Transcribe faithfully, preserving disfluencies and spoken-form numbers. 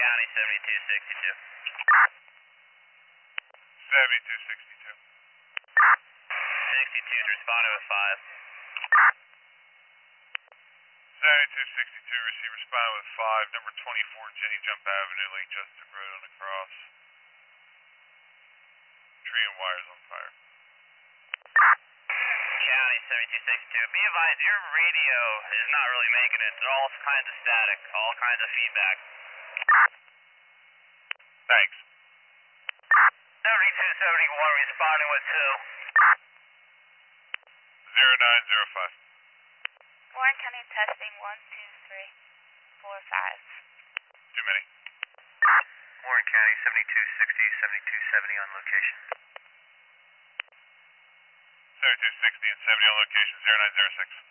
County seventy-two sixty-two. seventy-two sixty-two. sixty-two's responding with five. seventy-two sixty-two, receive responding with five, number twenty-four Jenny Jump Avenue, Lake Justin Road on the cross. Tree and wires on fire. County seventy-two sixty-two. Be advised, your radio is not really making it. It's all kinds of static, all kinds of feedback. Thanks. seventy-two seventy-one responding with two. zero nine zero five. Warren County testing one two three four five. Too many. Warren County seventy-two sixty, seventy-two seventy on location. seventy-two sixty and seventy on location, zero nine zero six.